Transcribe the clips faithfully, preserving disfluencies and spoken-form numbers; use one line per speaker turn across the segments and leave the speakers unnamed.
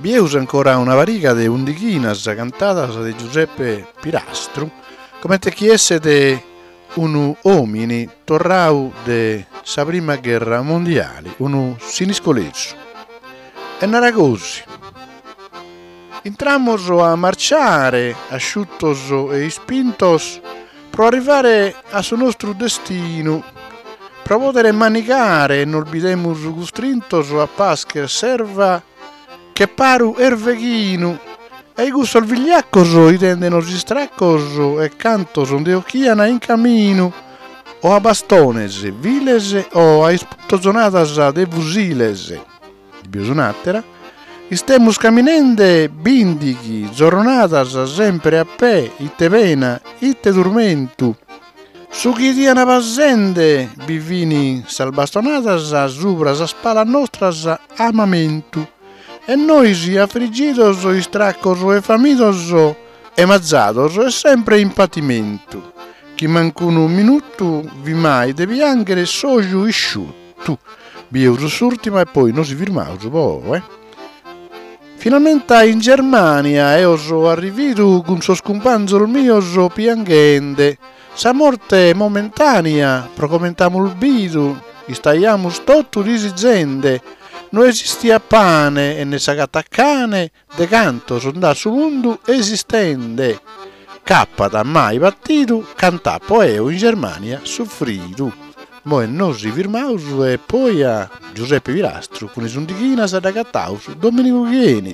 Bieus ancora una variga de undighinas cantadas de Giuseppe Pilastru, come te chiese de unu omini torrau de sa prima guerra mondiale, unu siniscolesu. E naragosi. Entramos a marciare, asciuttos e ispintos, pro arrivare a su nostro destino, pro poter manicare e non bidemus gustrintos a pasche serva che paru erveghinu, e i gusto al vigliaccoso, i tendenos distraccoso, e cantos onde occhiana in camino, o a bastones, viles, o a isputozonatas de fusiles, di biosunattera, istemus caminende bindighi, giornatas sempre a pe, itte pena, itte turmentu, su chi diana passende, bivini salbastonatas, subra sa spala nostras amamentu, e noi si affrigidos, istraccos e famidos, e mazzados, e sempre in patimento. Chi mancuno un minuto vi mai de piangere soju isciuttu, bieus s'ultima e poi non si firmaus, boh, eh. Finalmente in Germania eos arrividu con sos cumpanzol mios piangende, sa morte momentanea, procomentamus bidu, istaiamus tottu risigende, non esistia pane e ne sagata cane, de canto sondà su mundu esistende. Cappata mai battitu, cantà poeo in Germania soffritu. Mo e nosi firmaus e poi a Giuseppe Pilastru con is undighinas da cattaus Domenico Chieni.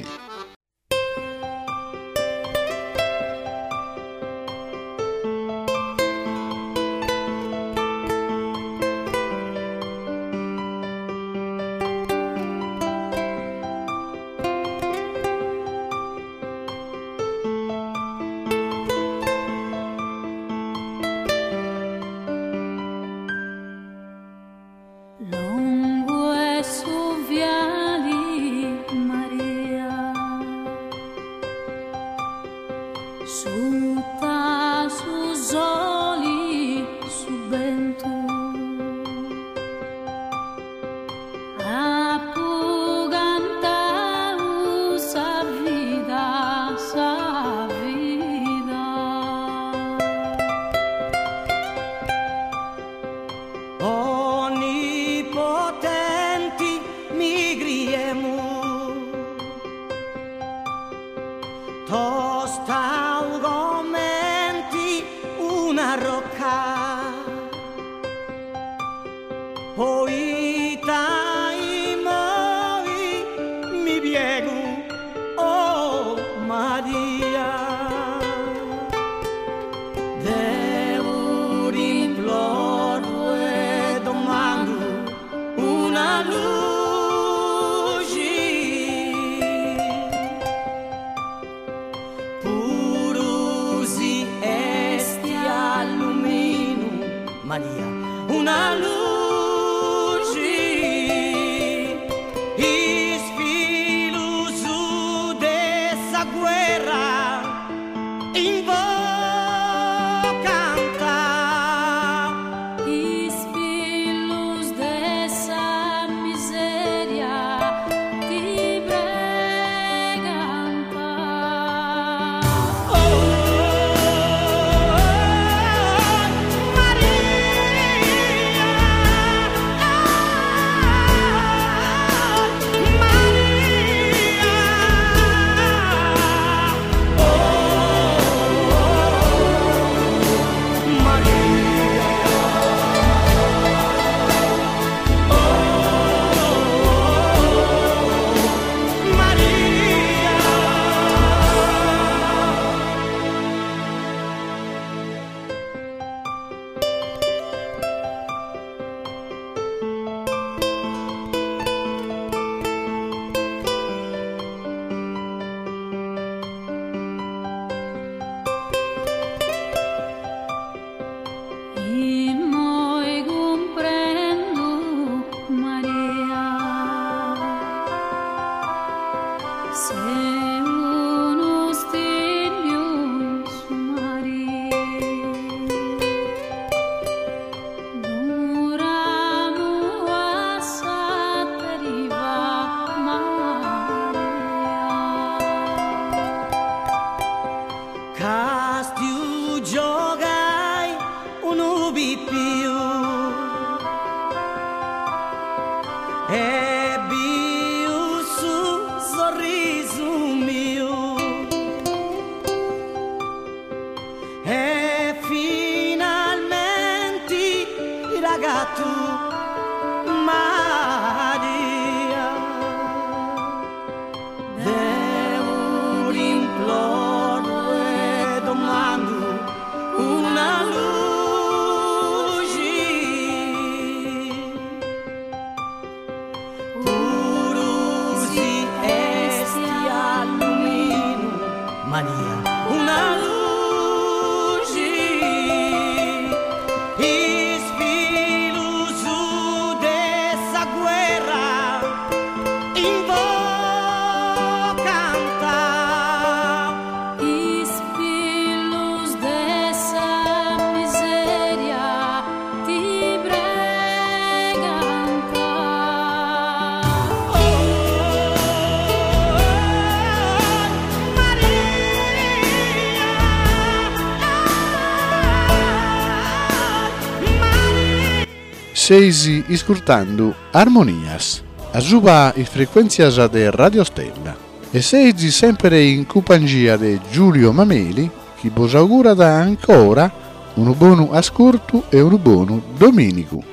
Lungo e su viali Maria, su ta su soli su vento, a pu cantau sa vida, sa vida.
Onnipotenti mi griemu, tosta argomenti una rocca, poi tai moi mi piego, oh Maria. Devo imploro e domando una luce, purusi esti allumino, Maria, una luce, isfilo su dessa guerra, in
Is filhos dessa miséria te pregam,
oh, Maria, sorriso mio e finalmente il ragazzo Maria devo imploro e domando una luce purusi esti allumino Maria una luce
Seisi ascoltando Armonias, a suba e frequenzias de Radio Stella. E seisi sempre in compagnia di Giulio Mameli, che vos augura da ancora un buon ascolto e un buon domenico.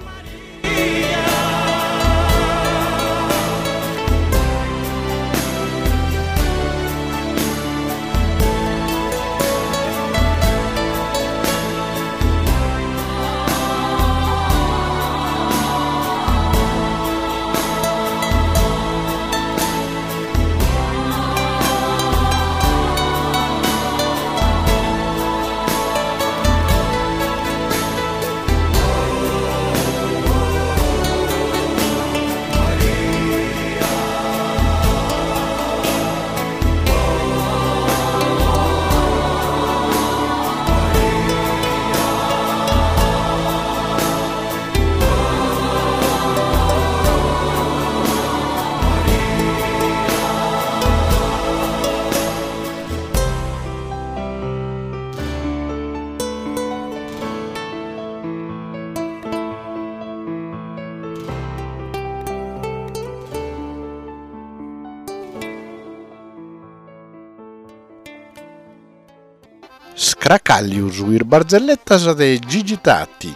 Scracaglius ir barzellettas de Gigi Tatti.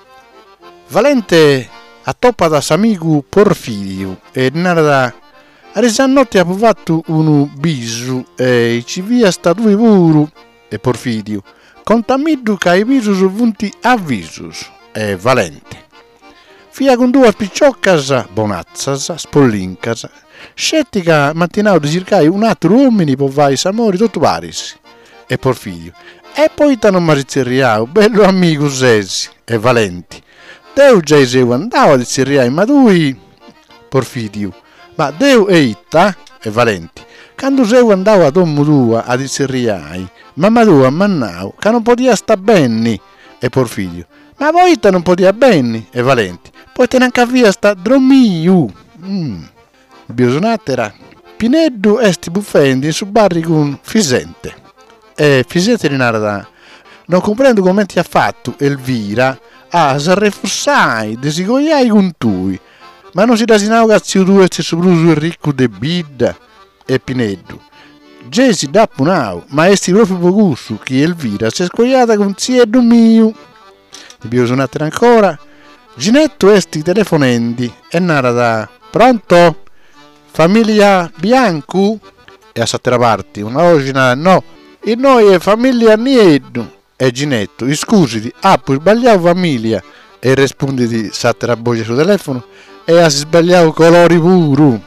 Valente a toppa da s'amigu Porfirio e narda a resanotte ha provato un bisu e ci via sta due vuru e Porfirio contamiddu ca i visus vunti avvisus e Valente. Fia con due piccioccas bonazzas, spollincas, scettica mattinao di circai un altro uomini po vai s'amori tutto paris e Porfirio. E poi t'hanno marizzerriao, bello amico sesi e Valenti. Deu già se andava di zerriai, ma lui Porfirio. Ma Deu e itta e Valenti. Quando se andava a dommo tua a di zerriai, mamma tua mannau, che non podia sta benni e Porfirio. Ma voi te non podia benni e Valenti. Poi te neanche via sta dromiu. Mm. Biosonatera. Pineddu esti buffendi in su barri con Fisente. E Fisente di narda, non comprendo come ti ha fatto Elvira a s'arrefussai, desigoiai con tui, ma non si dasinau cazio tu e stesso bruso ricco de bidda e Pineddu. Gesi da punau, ma esti proprio pocusso che Elvira si è scoiata con zieddu mio. Di biosonatera ancora, Ginetto esti telefonendi e narda, pronto? Famiglia Bianco? E a s'altra parte, una ogina no. E noi è famiglia Nieddu e Ginetto, scusati, ah, poi sbagliavo famiglia e risponditi s'altra voce sul telefono e ha sbagliato colori puro.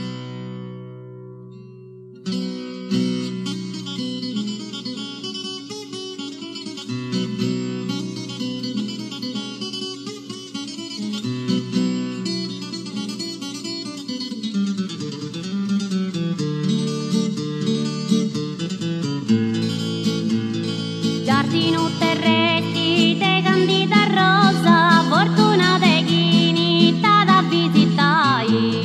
Giardino terretti de candida rosa, fortuna de ghinita da visitai.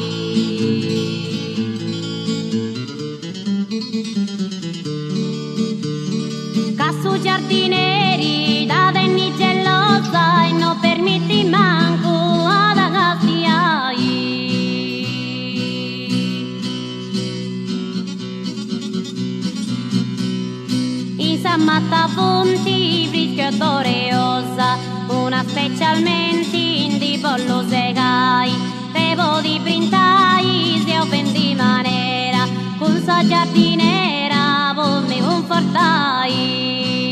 Cassu giardineri da venni gelosa e non permetti manco ad agazziai. matta fonti, frischio e torreosa, una specialmente in di pollo segai, devo di printai, se offendi manera, con sa giardinera, voi mi confortai.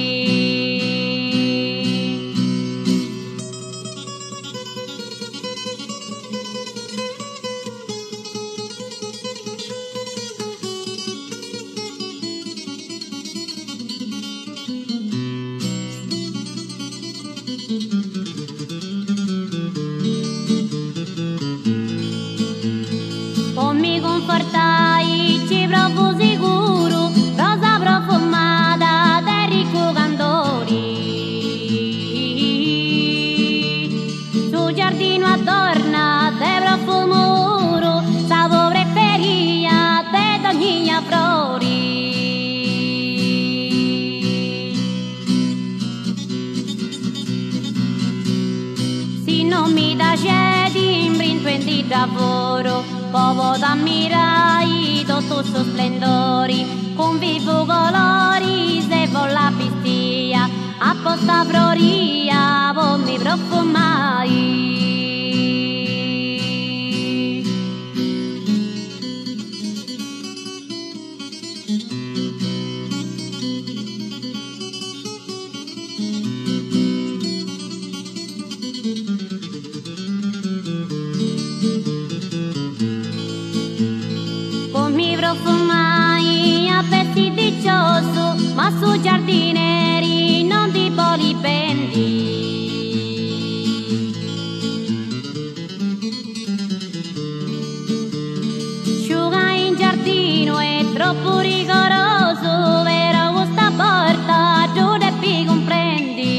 Con mi confortai, ci provo sicuro, rosa profumata del ricco candori. Su giardino adorna de profumo oro, savo preferia de ogni flori. Se non mi dà cedi, imbrinto in di lavoro, povo t'ammirai tutto il suo splendori, con vivo colori se vol la pistia, apposta floria, voi mi profumai. Mi profumai a pezzi diccioso, ma su giardineri non di polipendi. Sciuga in giardino è troppo rigoroso, vero questa porta giù e pi comprendi.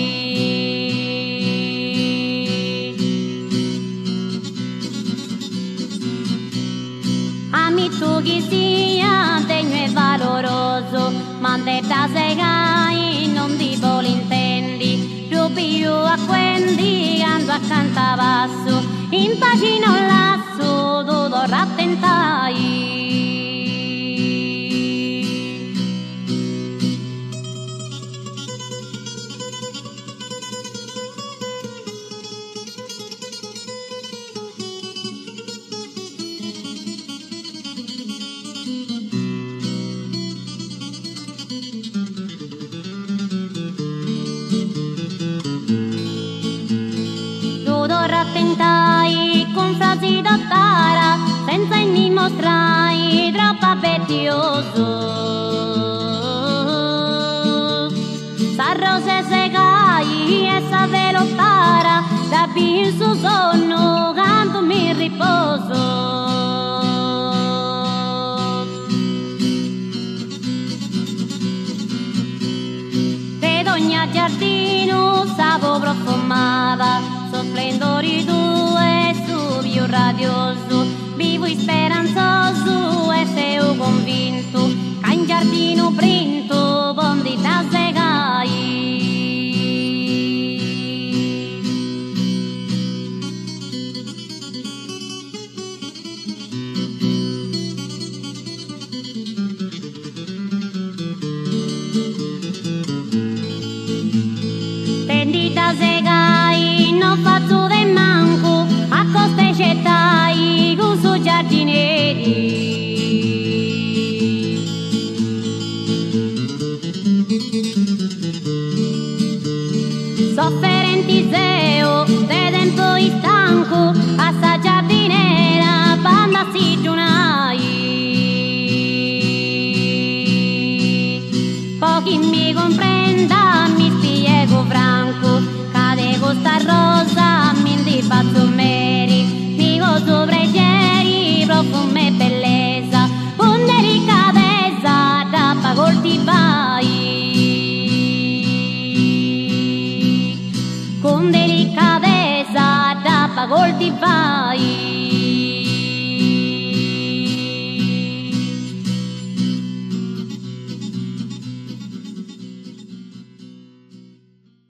Ami tu chi sia degno e valoroso, ma de da segai non di vol intendi, più più a quendi ando a canta basso, in pace non lasso tutto rattentai. Rattentai con frasi d'attara, senza inni mostrai troppo appetitoso. Sa rose segai e sa velottara, da il suo sonno canto mi riposo. Ed ogni giardino savo profumava, splendori tue su più radioso, vivo e speranzoso e sei convinto che in giardino printo bondi da segai. Tendi da segai non faccio del manco, a coste cettai con su giardineri. Sofferenti zeo, de tempo stanco, a sta giardinera banda si giunai. Pochi mi comprenda, mi spiego franco, cade costa rosa, mi di faccio meri, mi gozo preghieri, profumo e bellezza, con delicatezza da coltivai. Con delicatezza da coltivai.